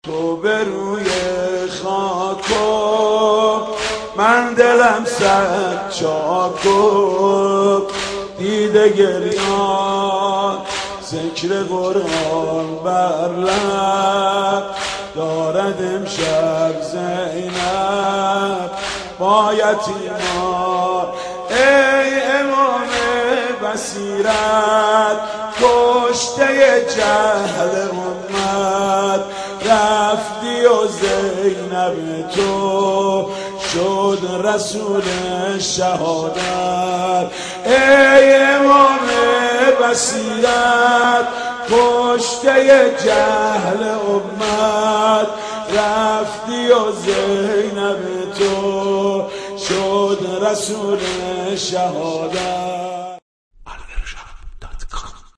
تو به روی خاک و من دلم صد چاک و دیده گریان ذکر قرآن بر لب دارد امشب زینب با یتیمان. ای امام بصیرت کشته جهل امت رفتی و زینب تو شد رسول شهادت. ای امام بصیرت کشته جهل امت رفتی و زینب تو شد رسول شهادت.